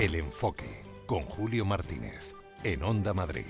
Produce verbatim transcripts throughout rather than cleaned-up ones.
El Enfoque, con Julio Martínez, en Onda Madrid.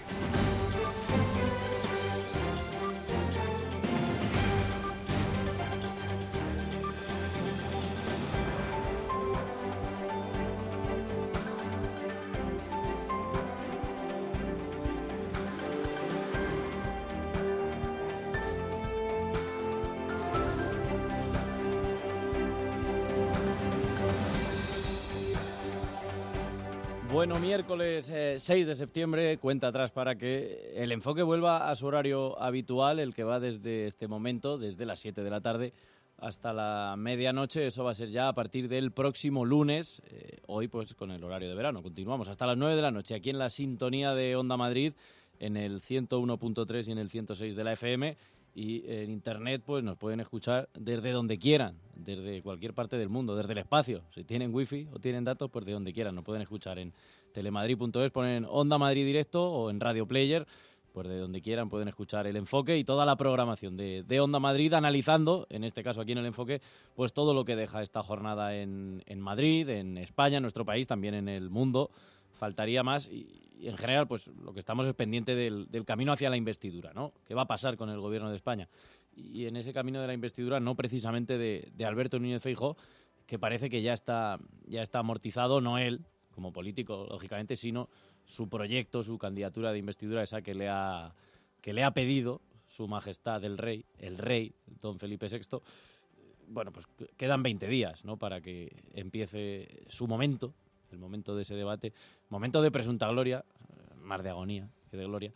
Bueno, miércoles eh, seis de septiembre, cuenta atrás para que el Enfoque vuelva a su horario habitual, el que va desde este momento, desde las siete de la tarde hasta la medianoche. Eso va a ser ya a partir del próximo lunes, eh, hoy pues con el horario de verano. Continuamos hasta las nueve de la noche aquí en la sintonía de Onda Madrid, en el ciento uno punto tres y en el ciento seis de la F M. Y en internet pues nos pueden escuchar desde donde quieran, desde cualquier parte del mundo, desde el espacio. Si tienen wifi o tienen datos, pues de donde quieran. Nos pueden escuchar en telemadrid punto es, ponen Onda Madrid Directo o en Radio Player, pues de donde quieran pueden escuchar El Enfoque y toda la programación de, de Onda Madrid, analizando, en este caso aquí en El Enfoque, pues todo lo que deja esta jornada en, en Madrid, en España, en nuestro país, también en el mundo. Faltaría más y, y en general pues lo que estamos es pendiente del, del camino hacia la investidura, ¿no? ¿Qué va a pasar con el gobierno de España? Y en ese camino de la investidura, no precisamente de, de Alberto Núñez Feijóo, que parece que ya está, ya está amortizado, no él como político, lógicamente, sino su proyecto, su candidatura de investidura, esa que le ha, que le ha pedido Su Majestad el Rey, el Rey, don Felipe sexto. Bueno, pues quedan veinte días, ¿no?, para que empiece su momento, el momento de ese debate, momento de presunta gloria, más de agonía que de gloria.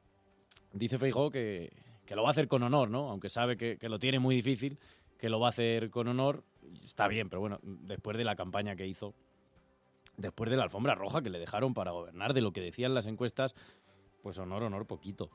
Dice Feijóo que, que lo va a hacer con honor, ¿no? Aunque sabe que, que lo tiene muy difícil, que lo va a hacer con honor. Está bien, pero bueno, después de la campaña que hizo, después de la alfombra roja que le dejaron para gobernar, de lo que decían las encuestas, pues honor, honor, poquito.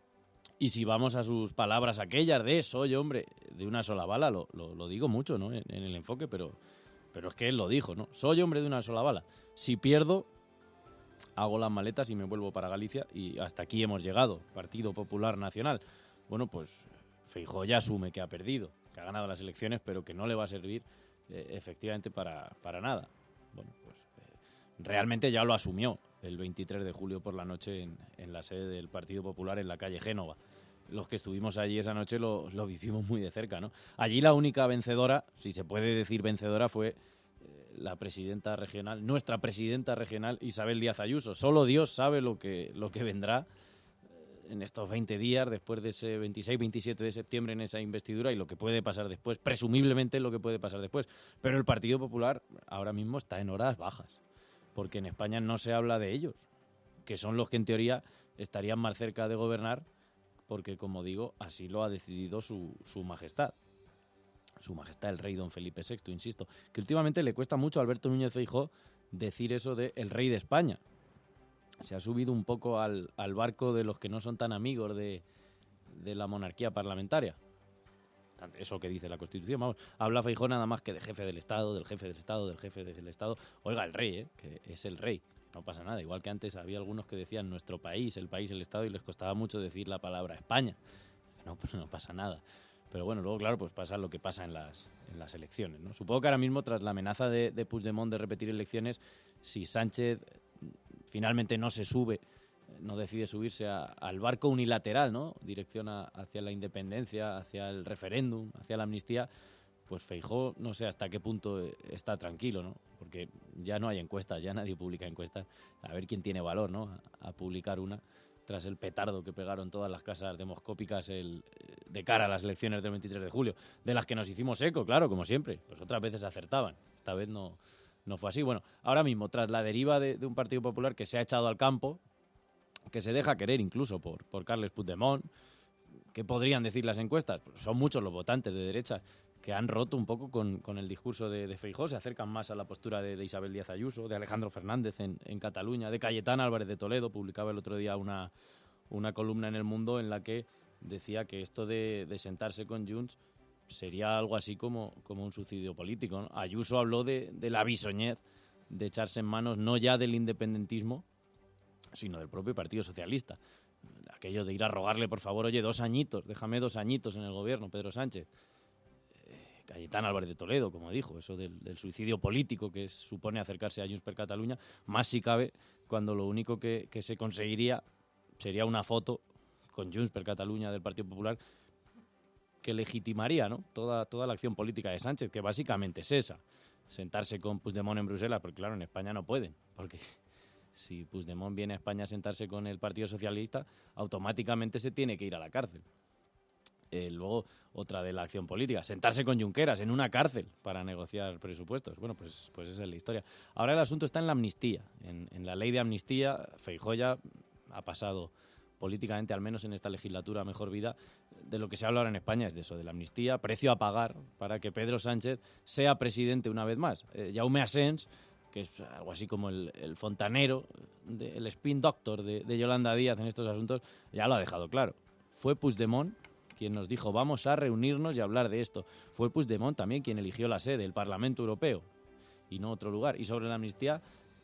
Y si vamos a sus palabras aquellas de soy hombre de una sola bala, lo, lo, lo digo mucho, ¿no?, en, en El Enfoque, pero... Pero es que él lo dijo, ¿no? Soy hombre de una sola bala. Si pierdo, hago las maletas y me vuelvo para Galicia y hasta aquí hemos llegado. Partido Popular Nacional. Bueno, pues Feijóo ya asume que ha perdido, que ha ganado las elecciones, pero que no le va a servir eh, efectivamente para, para nada. Bueno, pues eh, realmente ya lo asumió el veintitrés de julio por la noche en, en la sede del Partido Popular en la calle Génova. Los que estuvimos allí esa noche lo, lo vivimos muy de cerca, ¿no? Allí la única vencedora, si se puede decir vencedora, fue eh, la presidenta regional, nuestra presidenta regional, Isabel Díaz Ayuso. Solo Dios sabe lo que, lo que vendrá eh, en estos veinte días, después de ese veintiséis veintisiete de septiembre en esa investidura y lo que puede pasar después, presumiblemente lo que puede pasar después. Pero el Partido Popular ahora mismo está en horas bajas, porque en España no se habla de ellos, que son los que en teoría estarían más cerca de gobernar, porque, como digo, así lo ha decidido su, su majestad. Su majestad el rey don Felipe sexto, insisto. Que últimamente le cuesta mucho a Alberto Núñez Feijóo decir eso de el rey de España. Se ha subido un poco al, al barco de los que no son tan amigos de, de la monarquía parlamentaria. Eso que dice la Constitución, vamos. Habla Feijóo nada más que de jefe del Estado, del jefe del Estado, del jefe del Estado. Oiga, el rey, ¿eh?, que es el rey. No pasa nada, igual que antes había algunos que decían nuestro país, el país, el Estado, y les costaba mucho decir la palabra España. No, pues no pasa nada. Pero bueno, luego, claro, pues pasa lo que pasa en las, en las elecciones, ¿no? Supongo que ahora mismo, tras la amenaza de, de Puigdemont de repetir elecciones, si Sánchez finalmente no se sube, no decide subirse a, al barco unilateral, ¿no?, dirección a, hacia la independencia, hacia el referéndum, hacia la amnistía, pues Feijóo no sé hasta qué punto está tranquilo, ¿no? Porque ya no hay encuestas, ya nadie publica encuestas. A ver quién tiene valor, ¿no?, a, a publicar una tras el petardo que pegaron todas las casas demoscópicas el, de cara a las elecciones del veintitrés de julio, de las que nos hicimos eco, claro, como siempre. Pues otras veces acertaban, esta vez no, no fue así. Bueno, ahora mismo, tras la deriva de, de un Partido Popular que se ha echado al campo, que se deja querer incluso por, por Carles Puigdemont, ¿qué podrían decir las encuestas? Pues son muchos los votantes de derecha que han roto un poco con, con el discurso de, de Feijóo, se acercan más a la postura de, de Isabel Díaz Ayuso, de Alejandro Fernández en, en Cataluña, de Cayetana Álvarez de Toledo. Publicaba el otro día una, una columna en El Mundo en la que decía que esto de, de sentarse con Junts sería algo así como, como un suicidio político, ¿no? Ayuso habló de, de la bisoñez de echarse en manos no ya del independentismo, sino del propio Partido Socialista. Aquello de ir a rogarle, por favor, oye, dos añitos, déjame dos añitos en el gobierno, Pedro Sánchez. Cayetán Álvarez de Toledo, como dijo, eso del, del suicidio político que supone acercarse a Junts per Catalunya, más si cabe cuando lo único que, que se conseguiría sería una foto con Junts per Catalunya del Partido Popular que legitimaría, ¿no?, toda, toda la acción política de Sánchez, que básicamente es esa, sentarse con Puigdemont en Bruselas, porque claro, en España no pueden, porque si Puigdemont viene a España a sentarse con el Partido Socialista, automáticamente se tiene que ir a la cárcel. Eh, luego, otra de la acción política, sentarse con Junqueras en una cárcel para negociar presupuestos. Bueno, pues, pues esa es la historia. Ahora el asunto está en la amnistía. En, en la ley de amnistía, Feijóo ya ha pasado políticamente, al menos en esta legislatura, a mejor vida. De lo que se habla ahora en España es de eso, de la amnistía, precio a pagar para que Pedro Sánchez sea presidente una vez más. Eh, Jaume Asens, que es algo así como el, el fontanero, de, el spin doctor de, de Yolanda Díaz en estos asuntos, ya lo ha dejado claro. Fue Puigdemont quien nos dijo vamos a reunirnos y hablar de esto. Fue Puigdemont también quien eligió la sede, el Parlamento Europeo, y no otro lugar. Y sobre la amnistía,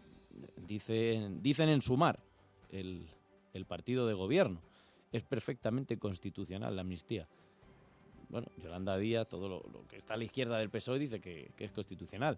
dicen, dicen en Sumar, el, el partido de gobierno, es perfectamente constitucional la amnistía. Bueno, Yolanda Díaz, todo lo, lo que está a la izquierda del P S O E dice que, que es constitucional.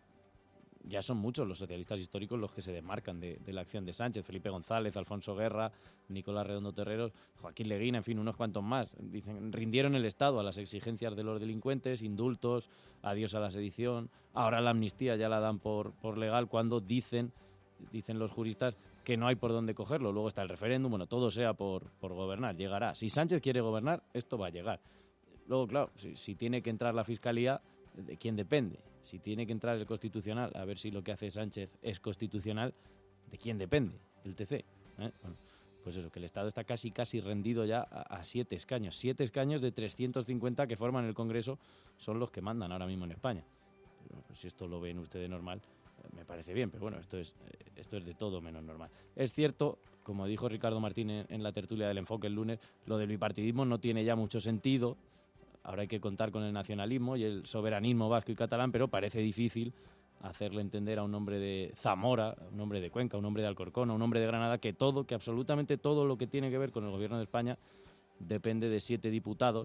Ya son muchos los socialistas históricos los que se desmarcan de, de la acción de Sánchez. Felipe González, Alfonso Guerra, Nicolás Redondo Terreros, Joaquín Leguina, en fin, unos cuantos más. Dicen, rindieron el Estado a las exigencias de los delincuentes, indultos, adiós a la sedición. Ahora la amnistía ya la dan por, por legal cuando dicen, dicen los juristas que no hay por dónde cogerlo. Luego está el referéndum, bueno, todo sea por, por gobernar, llegará. Si Sánchez quiere gobernar, esto va a llegar. Luego, claro, si, si tiene que entrar la Fiscalía, ¿de quién depende? Si tiene que entrar el Constitucional, a ver si lo que hace Sánchez es constitucional, ¿de quién depende? El T C. ¿eh? Bueno, pues eso, que el Estado está casi casi rendido ya a, a siete escaños. Siete escaños de trescientos cincuenta que forman el Congreso son los que mandan ahora mismo en España. Pero, pues, si esto lo ven ustedes normal, me parece bien, pero bueno, esto es, esto es de todo menos normal. Es cierto, como dijo Ricardo Martín en, en la tertulia del Enfoque el lunes, lo del bipartidismo no tiene ya mucho sentido. Ahora hay que contar con el nacionalismo y el soberanismo vasco y catalán, pero parece difícil hacerle entender a un hombre de Zamora, a un hombre de Cuenca, a un hombre de Alcorcón, a un hombre de Granada, que todo, que absolutamente todo lo que tiene que ver con el gobierno de España depende de siete diputados,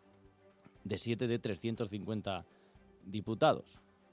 de siete de trescientos cincuenta diputados,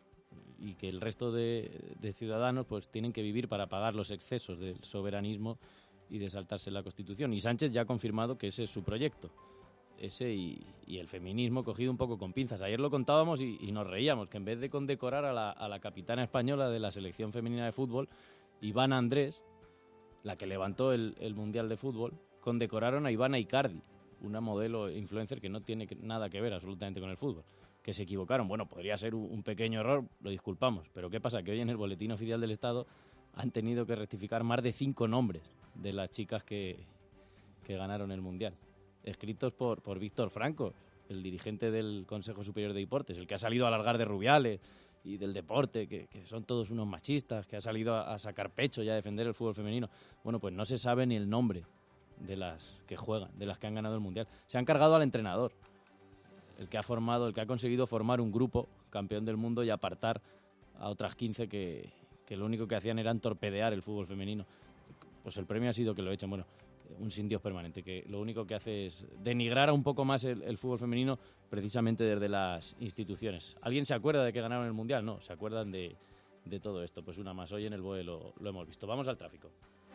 y que el resto de, de ciudadanos pues tienen que vivir para pagar los excesos del soberanismo y de saltarse la Constitución. Y Sánchez ya ha confirmado que ese es su proyecto. Ese y, y el feminismo cogido un poco con pinzas. Ayer lo contábamos y, y nos reíamos, que en vez de condecorar a la, a la capitana española de la selección femenina de fútbol, Ivana Andrés, la que levantó el, el Mundial de Fútbol, condecoraron a Ivana Icardi, una modelo influencer que no tiene que, nada que ver absolutamente con el fútbol. Que se equivocaron. Bueno, podría ser un, un pequeño error, lo disculpamos, pero ¿qué pasa? Que hoy en el Boletín Oficial del Estado han tenido que rectificar más de cinco nombres de las chicas que, que ganaron el Mundial. Escritos por, por Víctor Franco, el dirigente del Consejo Superior de Deportes, el que ha salido a alargar de Rubiales y del deporte, que, que son todos unos machistas, que ha salido a, a sacar pecho y a defender el fútbol femenino. Bueno, pues no se sabe ni el nombre de las que juegan, de las que han ganado el Mundial. Se han cargado al entrenador, el que ha formado, el que ha conseguido formar un grupo campeón del mundo y apartar a otras quince que, que lo único que hacían era torpedear el fútbol femenino. Pues el premio ha sido que lo echen, bueno, un sin Dios permanente, que lo único que hace es denigrar un poco más el, el fútbol femenino precisamente desde las instituciones. ¿Alguien se acuerda de que ganaron el Mundial? No, se acuerdan de, de todo esto. Pues una más, hoy en el B O E lo, lo hemos visto. Vamos al tráfico.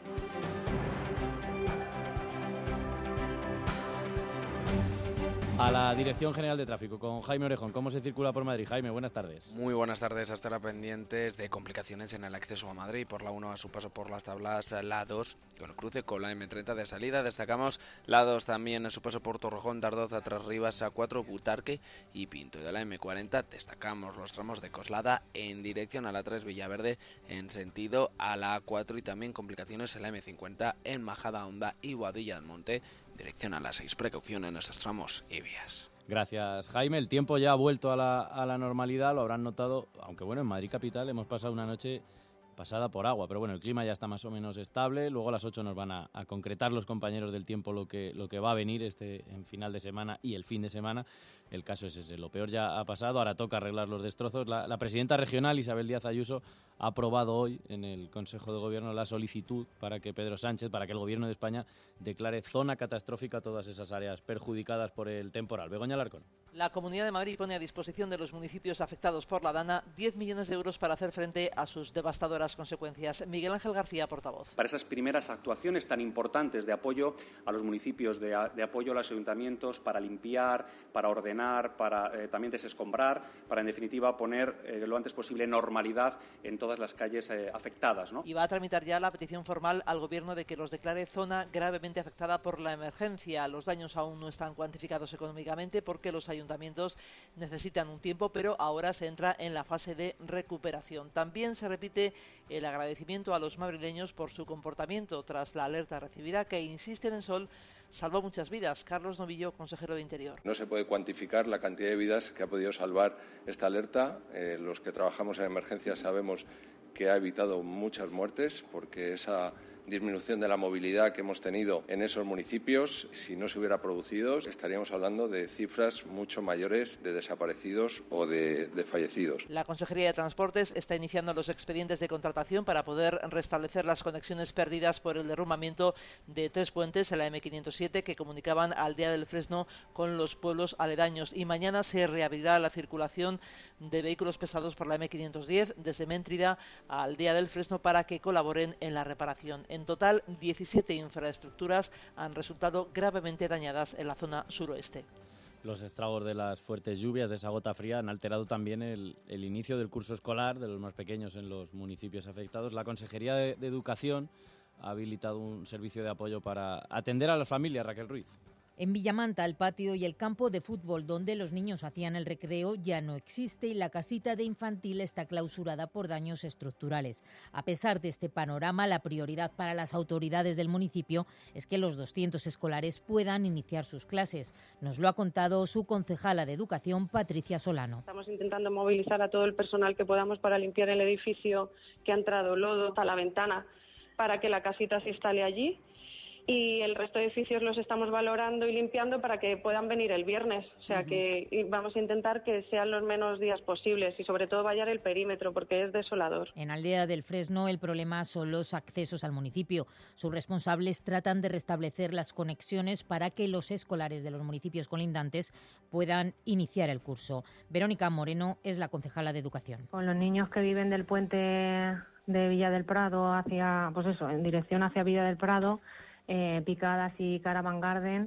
A la Dirección General de Tráfico, con Jaime Orejón. ¿Cómo se circula por Madrid? Jaime, buenas tardes. Muy buenas tardes. Hasta ahora pendientes de complicaciones en el acceso a Madrid. Por la uno a su paso por las tablas, la dos con el cruce con la eme treinta de salida. Destacamos la dos también a su paso por Torrejón, Dardoza, Tras Rivas, A cuatro, Butarque y Pinto. Y de la eme cuarenta destacamos los tramos de Coslada en dirección a la tres, Villaverde en sentido a la A cuatro, y también complicaciones en la eme cincuenta en Majada Honda y Boadilla del Monte dirección a las seis. Precaución en estos tramos y vías. Gracias, Jaime. El tiempo ya ha vuelto a la, a la normalidad, lo habrán notado, aunque bueno, en Madrid capital hemos pasado una noche pasada por agua, pero bueno, el clima ya está más o menos estable. Luego a las ocho nos van a, a concretar los compañeros del tiempo lo que, lo que va a venir este en final de semana y el fin de semana. El caso es ese, lo peor ya ha pasado, ahora toca arreglar los destrozos. La, la presidenta regional, Isabel Díaz Ayuso, ha aprobado hoy en el Consejo de Gobierno la solicitud para que Pedro Sánchez, para que el Gobierno de España declare zona catastrófica todas esas áreas perjudicadas por el temporal. Begoña Alarcón. La Comunidad de Madrid pone a disposición de los municipios afectados por la Dana diez millones de euros para hacer frente a sus devastadoras consecuencias. Miguel Ángel García, portavoz. Para esas primeras actuaciones tan importantes de apoyo a los municipios, de, a, de apoyo a los ayuntamientos, para limpiar, para ordenar, para eh, también desescombrar, para en definitiva poner eh, lo antes posible normalidad en todas las calles eh, afectadas, ¿no? Y va a tramitar ya la petición formal al Gobierno de que los declare zona gravemente afectada por la emergencia. Los daños aún no están cuantificados económicamente porque los ayuntamientos ayuntamientos necesitan un tiempo, pero ahora se entra en la fase de recuperación. También se repite el agradecimiento a los madrileños por su comportamiento tras la alerta recibida, que, insisten en Sol, salvó muchas vidas. Carlos Novillo, consejero de Interior. No se puede cuantificar la cantidad de vidas que ha podido salvar esta alerta. Eh, los que trabajamos en emergencia sabemos que ha evitado muchas muertes, porque esa disminución de la movilidad que hemos tenido en esos municipios, si no se hubiera producido, estaríamos hablando de cifras mucho mayores de desaparecidos o de, de fallecidos. La Consejería de Transportes está iniciando los expedientes de contratación para poder restablecer las conexiones perdidas por el derrumbamiento de tres puentes en la eme quinientos siete que comunicaban Aldea del Fresno con los pueblos aledaños. Y mañana se reabrirá la circulación de vehículos pesados por la eme quinientos diez desde Méntrida a Aldea del Fresno para que colaboren en la reparación. En total, diecisiete infraestructuras han resultado gravemente dañadas en la zona suroeste. Los estragos de las fuertes lluvias, de esa gota fría, han alterado también el, el inicio del curso escolar de los más pequeños en los municipios afectados. La Consejería de, de Educación ha habilitado un servicio de apoyo para atender a las familias, Raquel Ruiz. En Villamanta, el patio y el campo de fútbol donde los niños hacían el recreo ya no existe y la casita de infantil está clausurada por daños estructurales. A pesar de este panorama, la prioridad para las autoridades del municipio es que los doscientos escolares puedan iniciar sus clases. Nos lo ha contado su concejala de Educación, Patricia Solano. Estamos intentando movilizar a todo el personal que podamos para limpiar el edificio que ha entrado lodo a la ventana para que la casita se instale allí. Y el resto de edificios los estamos valorando y limpiando para que puedan venir el viernes. O sea, uh-huh. que vamos a intentar que sean los menos días posibles y sobre todo vallar el perímetro porque es desolador. En Aldea del Fresno el problema son los accesos al municipio. Sus responsables tratan de restablecer las conexiones para que los escolares de los municipios colindantes puedan iniciar el curso. Verónica Moreno es la concejala de Educación. Con los niños que viven del puente de Villa del Prado hacia, pues eso, en dirección hacia Villa del Prado, Eh, Picadas y Caravan Garden,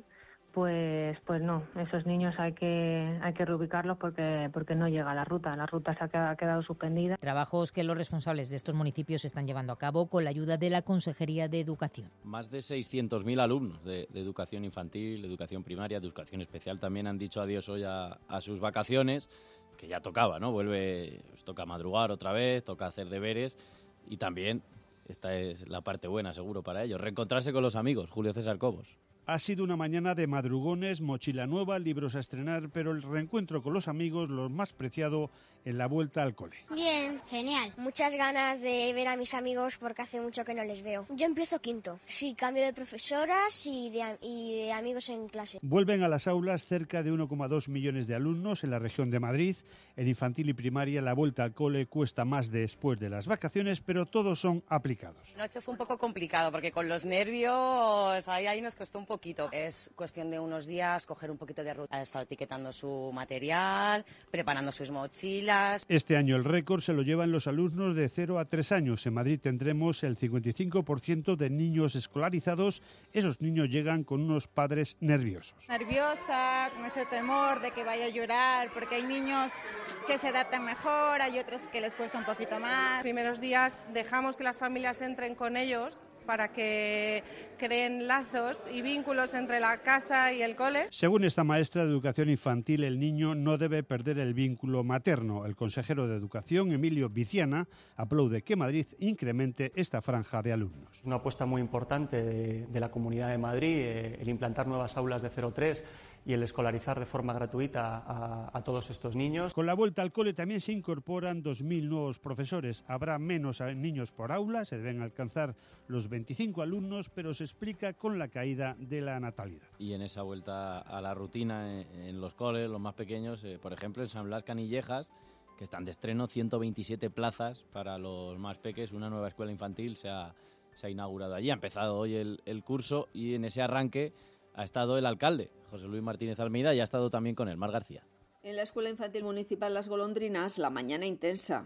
pues pues no, esos niños hay que hay que reubicarlos porque porque no llega la ruta, la ruta se ha quedado, ha quedado suspendida. Trabajos que los responsables de estos municipios están llevando a cabo con la ayuda de la Consejería de Educación. Más de seiscientos mil alumnos de, de educación infantil, educación primaria, de educación especial también han dicho adiós hoy a, a sus vacaciones, que ya tocaba, ¿no? Vuelve, pues, toca madrugar otra vez, toca hacer deberes y también... Esta es la parte buena, seguro, para ellos. Reencontrarse con los amigos. Julio César Cobos. Ha sido una mañana de madrugones, mochila nueva, libros a estrenar, pero el reencuentro con los amigos, lo más preciado en la vuelta al cole. Bien, genial. Muchas ganas de ver a mis amigos porque hace mucho que no les veo. Yo empiezo quinto. Sí, cambio de profesoras y de, y de amigos en clase. Vuelven a las aulas cerca de uno coma dos millones de alumnos en la región de Madrid. En infantil y primaria la vuelta al cole cuesta más después de las vacaciones, pero todos son aplicados. Anoche fue un poco complicado porque con los nervios ahí, ahí nos costó un poco. Poquito. Es cuestión de unos días coger un poquito de ruta. Ha estado etiquetando su material, preparando sus mochilas. Este año el récord se lo llevan los alumnos de cero a tres años. En Madrid tendremos el cincuenta y cinco por ciento de niños escolarizados. Esos niños llegan con unos padres nerviosos. Nerviosa, con ese temor de que vaya a llorar, porque hay niños que se adaptan mejor, hay otros que les cuesta un poquito más. Los primeros días dejamos que las familias entren con ellos para que creen lazos y vínculos entre la casa y el cole. Según esta maestra de educación infantil, el niño no debe perder el vínculo materno. El consejero de Educación, Emilio Viciana, aplaude que Madrid incremente esta franja de alumnos. Una apuesta muy importante de, de la Comunidad de Madrid, eh, el implantar nuevas aulas de cero a tres y el escolarizar de forma gratuita a, a todos estos niños. Con la vuelta al cole también se incorporan dos mil nuevos profesores. Habrá menos niños por aula, se deben alcanzar los veinticinco alumnos, pero se explica con la caída de la natalidad. Y en esa vuelta a la rutina en, en los coles, los más pequeños, eh, por ejemplo en San Blas Canillejas, que están de estreno, ciento veintisiete plazas para los más peques, una nueva escuela infantil se ha, se ha inaugurado allí. Ha empezado hoy el, el curso y en ese arranque ha estado el alcalde, José Luis Martínez Almeida, y ha estado también con él, Mar García. En la Escuela Infantil Municipal Las Golondrinas, la mañana intensa.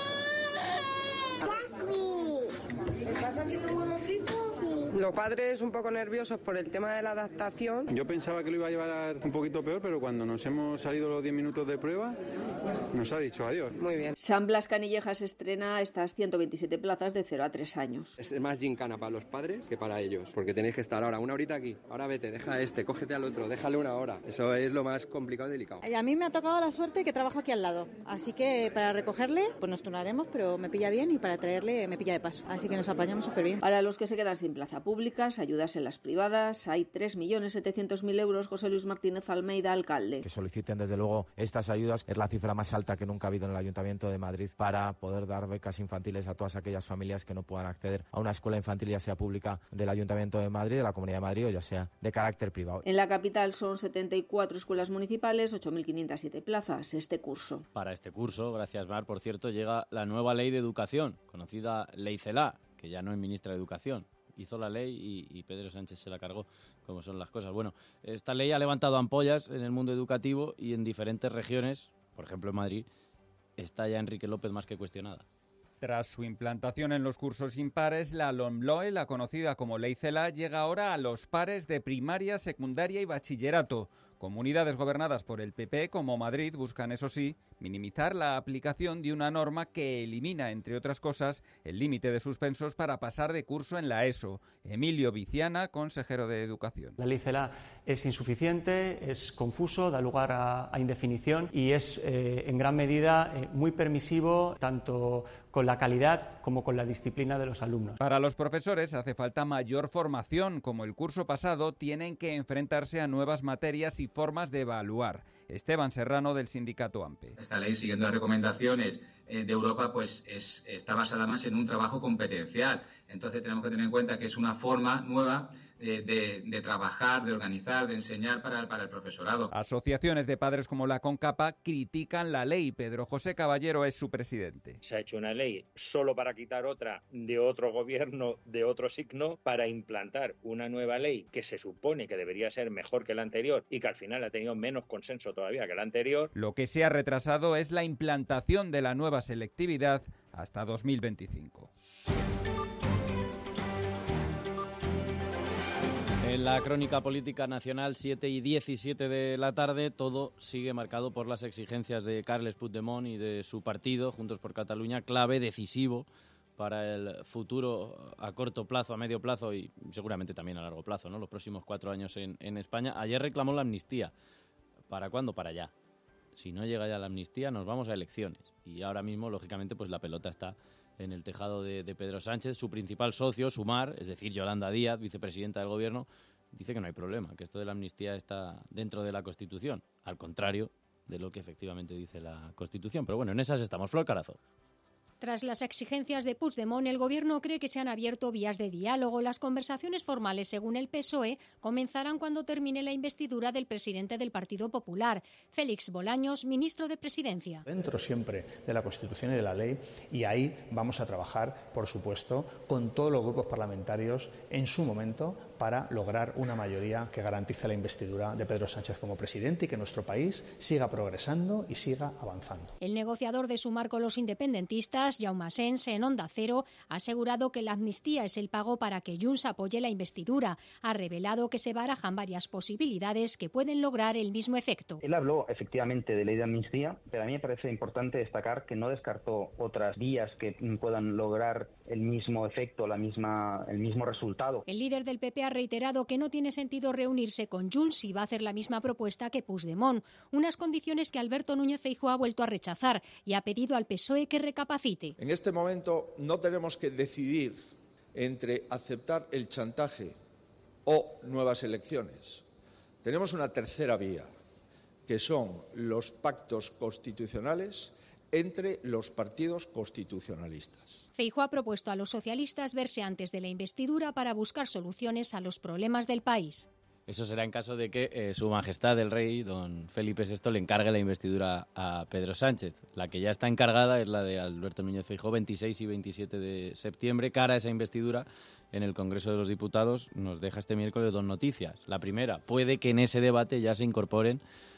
¿Estás haciendo huevo frito? Los padres un poco nerviosos por el tema de la adaptación. Yo pensaba que lo iba a llevar un poquito peor, pero cuando nos hemos salido los diez minutos de prueba, nos ha dicho adiós. Muy bien. San Blas Canillejas estrena estas ciento veintisiete plazas de cero a tres años. Es más gincana para los padres que para ellos, porque tenéis que estar ahora una horita aquí, ahora vete, deja a este, cógete al otro, déjale una hora. Eso es lo más complicado y delicado. A mí me ha tocado la suerte que trabajo aquí al lado, así que para recogerle, pues nos turnaremos, pero me pilla bien, y para traerle me pilla de paso, así que nos apañamos súper bien. Para los que se quedan sin plaza pública, ayudas en las privadas, hay tres millones setecientos mil euros. José Luis Martínez Almeida, alcalde. Que soliciten desde luego estas ayudas, es la cifra más alta que nunca ha habido en el Ayuntamiento de Madrid para poder dar becas infantiles a todas aquellas familias que no puedan acceder a una escuela infantil, ya sea pública del Ayuntamiento de Madrid, de la Comunidad de Madrid, o ya sea de carácter privado. En la capital son setenta y cuatro escuelas municipales, ocho mil quinientas siete plazas este curso. Para este curso, gracias Mar, por cierto, llega la nueva ley de educación, conocida Ley Celaá, que ya no es ministra de Educación. Hizo la ley y, y Pedro Sánchez se la cargó, como son las cosas. Bueno, esta ley ha levantado ampollas en el mundo educativo y en diferentes regiones, por ejemplo en Madrid, está ya Enrique López más que cuestionada. Tras su implantación en los cursos impares, la LOMLOE, la conocida como Ley Celaá, llega ahora a los pares de primaria, secundaria y bachillerato. Comunidades gobernadas por el P P, como Madrid, buscan, eso sí, minimizar la aplicación de una norma que elimina, entre otras cosas, el límite de suspensos para pasar de curso en la ESO. Emilio Viciana, consejero de Educación. La Ley Celaá es insuficiente, es confuso, da lugar a, a indefinición y es eh, en gran medida eh, muy permisivo tanto con la calidad como con la disciplina de los alumnos. Para los profesores hace falta mayor formación. Como el curso pasado, tienen que enfrentarse a nuevas materias y formas de evaluar. Esteban Serrano, del sindicato AMPE. Esta ley, siguiendo las recomendaciones eh, de Europa, pues es, está basada más en un trabajo competencial. Entonces tenemos que tener en cuenta que es una forma nueva de, de, de trabajar, de organizar, de enseñar para, para el profesorado. Asociaciones de padres como la CONCAPA critican la ley. Pedro José Caballero es su presidente. Se ha hecho una ley solo para quitar otra de otro gobierno, de otro signo, para implantar una nueva ley que se supone que debería ser mejor que la anterior y que al final ha tenido menos consenso todavía que la anterior. Lo que se ha retrasado es la implantación de la nueva selectividad hasta dos mil veinticinco. En la crónica política nacional, siete y diecisiete de la tarde, todo sigue marcado por las exigencias de Carles Puigdemont y de su partido, Juntos por Cataluña, clave, decisivo para el futuro a corto plazo, a medio plazo y seguramente también a largo plazo, ¿no? Los próximos cuatro años en, en España. Ayer reclamó la amnistía. ¿Para cuándo? Para ya. Si no llega ya la amnistía, nos vamos a elecciones. Y ahora mismo, lógicamente, pues la pelota está en el tejado de, de Pedro Sánchez. Su principal socio, Sumar, es decir, Yolanda Díaz, vicepresidenta del Gobierno, dice que no hay problema, que esto de la amnistía está dentro de la Constitución, al contrario de lo que efectivamente dice la Constitución. Pero bueno, en esas estamos. Flor Carazo. Tras las exigencias de Puigdemont, el Gobierno cree que se han abierto vías de diálogo. Las conversaciones formales, según el P S O E, comenzarán cuando termine la investidura del presidente del Partido Popular, Félix Bolaños, ministro de Presidencia. Dentro siempre de la Constitución y de la ley, y ahí vamos a trabajar, por supuesto, con todos los grupos parlamentarios en su momento para lograr una mayoría que garantice la investidura de Pedro Sánchez como presidente y que nuestro país siga progresando y siga avanzando. El negociador de Sumar con los independentistas, Jaume Asens, en Onda Cero, ha asegurado que la amnistía es el pago para que Junts apoye la investidura. Ha revelado que se barajan varias posibilidades que pueden lograr el mismo efecto. Él habló efectivamente de ley de amnistía, pero a mí me parece importante destacar que no descartó otras vías que puedan lograr el mismo efecto, la misma, el mismo resultado. El líder del P P ha reiterado que no tiene sentido reunirse con Junts si va a hacer la misma propuesta que Puigdemont, unas condiciones que Alberto Núñez Feijóo ha vuelto a rechazar y ha pedido al P S O E que recapacite. En este momento no tenemos que decidir entre aceptar el chantaje o nuevas elecciones. Tenemos una tercera vía, que son los pactos constitucionales entre los partidos constitucionalistas. Feijóo ha propuesto a los socialistas verse antes de la investidura para buscar soluciones a los problemas del país. Eso será en caso de que eh, Su Majestad el Rey, don Felipe sexto, le encargue la investidura a Pedro Sánchez. La que ya está encargada es la de Alberto Núñez Feijóo, veintiséis y veintisiete de septiembre. Cara a esa investidura, en el Congreso de los Diputados nos deja este miércoles dos noticias. La primera, puede que en ese debate ya se incorporen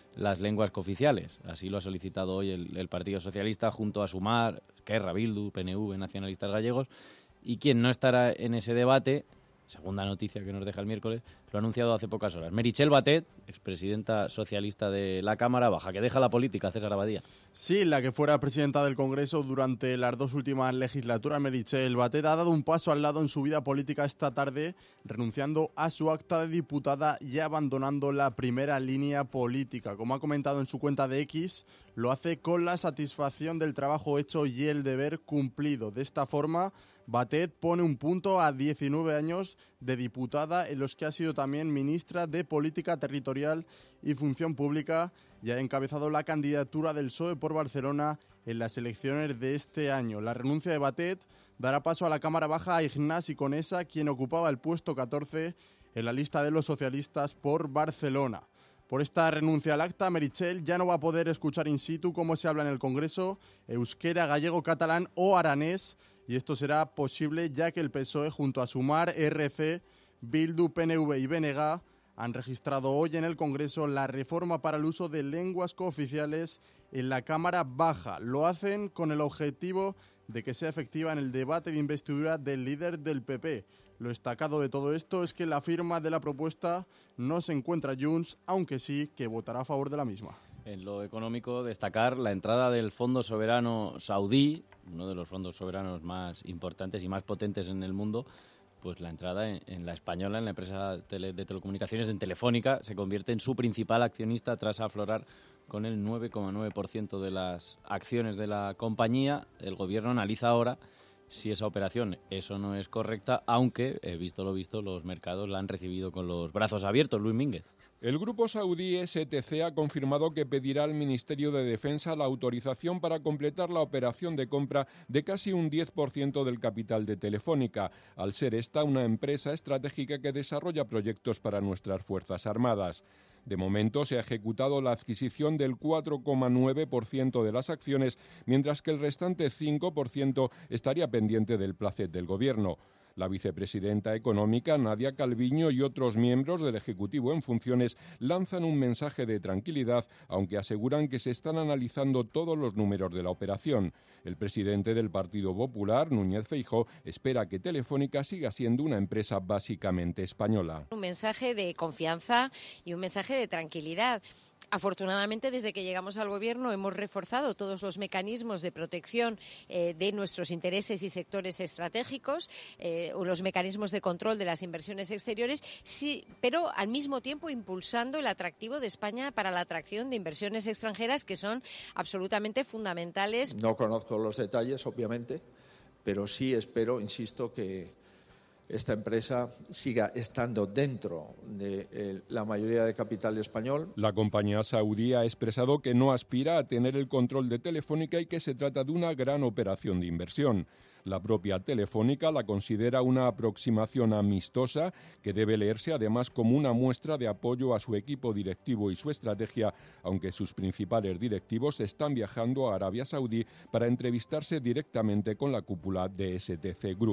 las lenguas cooficiales. Así lo ha solicitado hoy el, el Partido Socialista junto a Sumar, Esquerra, Bildu, P N V, Nacionalistas Gallegos. Y quien no estará en ese debate, segunda noticia que nos deja el miércoles, lo ha anunciado hace pocas horas. Meritxell Batet, expresidenta socialista de la Cámara Baja, que deja la política, César Abadía. Sí, la que fuera presidenta del Congreso durante las dos últimas legislaturas, Meritxell Batet, ha dado un paso al lado en su vida política esta tarde, renunciando a su acta de diputada y abandonando la primera línea política. Como ha comentado en su cuenta de X, lo hace con la satisfacción del trabajo hecho y el deber cumplido. De esta forma, Batet pone un punto a diecinueve años de diputada, en los que ha sido también ministra de Política Territorial y Función Pública, y ha encabezado la candidatura del P S O E por Barcelona en las elecciones de este año. La renuncia de Batet dará paso a la Cámara Baja a Ignasi Conesa, quien ocupaba el puesto catorce en la lista de los socialistas por Barcelona. Por esta renuncia al acta, Meritxell ya no va a poder escuchar in situ cómo se habla en el Congreso euskera, gallego, catalán o aranés, y esto será posible ya que el P S O E junto a Sumar, E R C, Bildu, P N V y B N G han registrado hoy en el Congreso la reforma para el uso de lenguas cooficiales en la Cámara Baja. Lo hacen con el objetivo de que sea efectiva en el debate de investidura del líder del P P. Lo destacado de todo esto es que la firma de la propuesta no se encuentra Junts, aunque sí que votará a favor de la misma. En lo económico, destacar la entrada del Fondo Soberano Saudí, uno de los fondos soberanos más importantes y más potentes en el mundo. Pues la entrada en, en la española, en la empresa tele, de telecomunicaciones, en Telefónica, se convierte en su principal accionista tras aflorar con el nueve coma nueve por ciento de las acciones de la compañía. El gobierno analiza ahora si esa operación eso no es correcta, aunque, eh, visto lo visto, los mercados la han recibido con los brazos abiertos. Luis Mínguez. El grupo saudí S T C ha confirmado que pedirá al Ministerio de Defensa la autorización para completar la operación de compra de casi un diez por ciento del capital de Telefónica, al ser esta una empresa estratégica que desarrolla proyectos para nuestras Fuerzas Armadas. De momento se ha ejecutado la adquisición del cuatro coma nueve por ciento de las acciones, mientras que el restante cinco por ciento estaría pendiente del placet del Gobierno. La vicepresidenta económica, Nadia Calviño, y otros miembros del Ejecutivo en funciones lanzan un mensaje de tranquilidad, aunque aseguran que se están analizando todos los números de la operación. El presidente del Partido Popular, Núñez Feijóo, espera que Telefónica siga siendo una empresa básicamente española. Un mensaje de confianza y un mensaje de tranquilidad. Afortunadamente, desde que llegamos al Gobierno hemos reforzado todos los mecanismos de protección eh, de nuestros intereses y sectores estratégicos, eh, los mecanismos de control de las inversiones exteriores, sí, pero al mismo tiempo impulsando el atractivo de España para la atracción de inversiones extranjeras que son absolutamente fundamentales. No conozco los detalles, obviamente, pero sí espero, insisto, que esta empresa siga estando dentro de eh, la mayoría de capital español. La compañía saudí ha expresado que no aspira a tener el control de Telefónica y que se trata de una gran operación de inversión. La propia Telefónica la considera una aproximación amistosa que debe leerse además como una muestra de apoyo a su equipo directivo y su estrategia, aunque sus principales directivos están viajando a Arabia Saudí para entrevistarse directamente con la cúpula de S T C Group.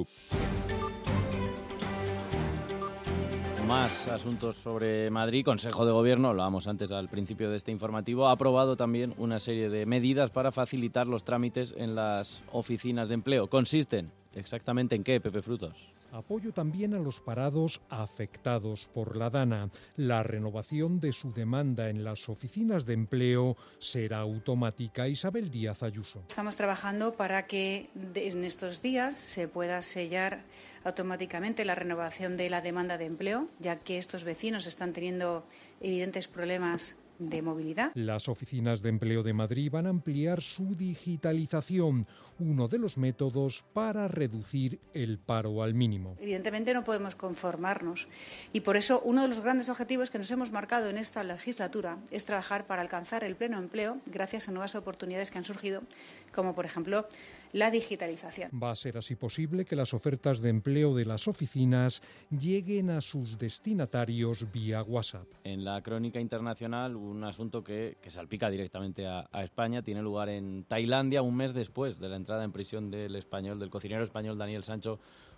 Más asuntos sobre Madrid. Consejo de Gobierno, lo hablábamos antes al principio de este informativo, ha aprobado también una serie de medidas para facilitar los trámites en las oficinas de empleo. ¿Consisten exactamente en qué, Pepe Frutos? Apoyo también a los parados afectados por la DANA. La renovación de su demanda en las oficinas de empleo será automática. Isabel Díaz Ayuso. Estamos trabajando para que en estos días se pueda sellar automáticamente la renovación de la demanda de empleo, ya que estos vecinos están teniendo evidentes problemas de movilidad. Las oficinas de empleo de Madrid van a ampliar su digitalización, uno de los métodos para reducir el paro al mínimo. Evidentemente no podemos conformarnos y por eso uno de los grandes objetivos que nos hemos marcado en esta legislatura es trabajar para alcanzar el pleno empleo gracias a nuevas oportunidades que han surgido, como por ejemplo la digitalización. Va a ser así posible que las ofertas de empleo de las oficinas lleguen a sus destinatarios vía WhatsApp. En la crónica internacional, un asunto que, que salpica directamente a, a España, tiene lugar en Tailandia un mes después de la entrada en prisión del español, del cocinero español Daniel Sancho,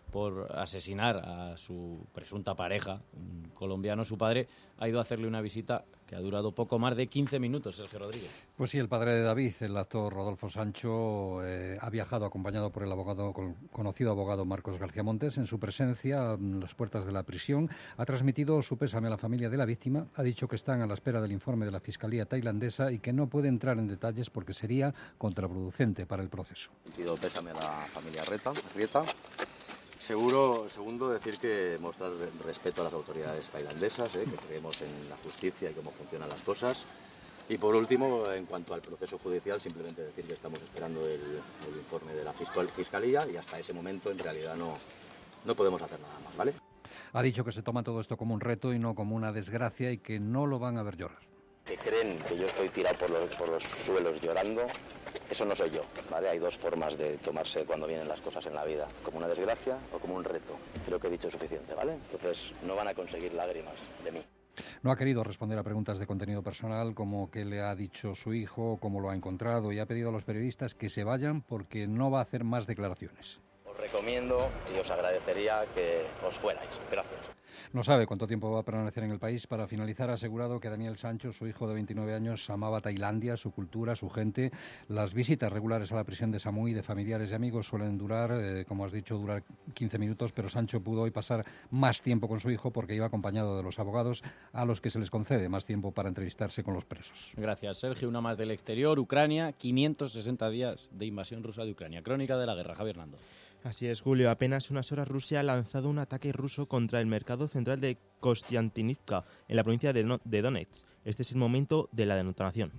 por asesinar a su presunta pareja, un colombiano. Su padre ha ido a hacerle una visita que ha durado poco más de quince minutos, Sergio Rodríguez. Pues sí, el padre de David, el actor Rodolfo Sancho, eh, ha viajado acompañado por el abogado conocido abogado Marcos García Montes. En su presencia, en las puertas de la prisión, ha transmitido su pésame a la familia de la víctima. Ha dicho que están a la espera del informe de la Fiscalía tailandesa y que no puede entrar en detalles porque sería contraproducente para el proceso. Pido pésame a la familia Rieta. Rieta. Seguro, segundo, decir que mostrar respeto a las autoridades tailandesas, ¿eh? que creemos en la justicia y cómo funcionan las cosas. Y por último, en cuanto al proceso judicial, simplemente decir que estamos esperando el, el informe de la fiscal, Fiscalía y hasta ese momento en realidad no, no podemos hacer nada más, ¿vale? Ha dicho que se toma todo esto como un reto y no como una desgracia y que no lo van a ver llorar. Que creen que yo estoy tirado por los, por los suelos llorando, eso no soy yo, ¿vale? Hay dos formas de tomarse cuando vienen las cosas en la vida, como una desgracia o como un reto. Creo que he dicho suficiente, ¿vale? Entonces no van a conseguir lágrimas de mí. No ha querido responder a preguntas de contenido personal como qué le ha dicho su hijo, cómo lo ha encontrado, y ha pedido a los periodistas que se vayan porque no va a hacer más declaraciones. Os recomiendo y os agradecería que os fuerais. Gracias. No sabe cuánto tiempo va a permanecer en el país. Para finalizar, ha asegurado que Daniel Sancho, su hijo de veintinueve años, amaba Tailandia, su cultura, su gente. Las visitas regulares a la prisión de Samui de familiares y amigos suelen durar, eh, como has dicho, durar quince minutos, pero Sancho pudo hoy pasar más tiempo con su hijo porque iba acompañado de los abogados a los que se les concede más tiempo para entrevistarse con los presos. Gracias, Sergio. Una más del exterior. Ucrania, quinientos sesenta días de invasión rusa de Ucrania. Crónica de la guerra. Javier Nando. Así es, Julio. Apenas unas horas Rusia ha lanzado un ataque ruso contra el mercado central de Kostiantynivka, en la provincia de, no- de Donetsk. Este es el momento de la detonación.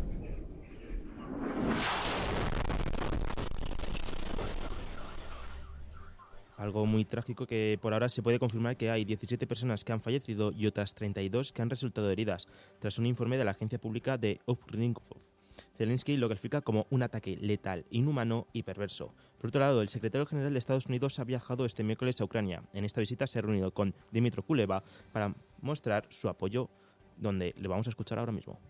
Algo muy trágico que por ahora se puede confirmar que hay diecisiete personas que han fallecido y otras treinta y dos que han resultado heridas, tras un informe de la agencia pública de Uvrinov. Zelensky lo califica como un ataque letal, inhumano y perverso. Por otro lado, el secretario general de Estados Unidos ha viajado este miércoles a Ucrania. En esta visita se ha reunido con Dmytro Kuleba para mostrar su apoyo, donde le vamos a escuchar ahora mismo.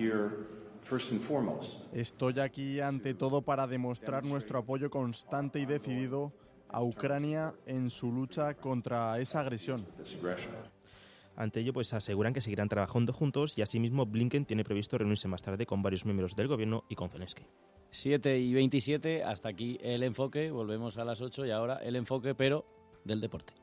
Estoy aquí ante todo para demostrar nuestro apoyo constante y decidido a Ucrania en su lucha contra esa agresión. Ante ello, pues aseguran que seguirán trabajando juntos y asimismo Blinken tiene previsto reunirse más tarde con varios miembros del gobierno y con Zelensky. siete y veintisiete, hasta aquí el enfoque. Volvemos a las ocho y ahora el enfoque, pero del deporte.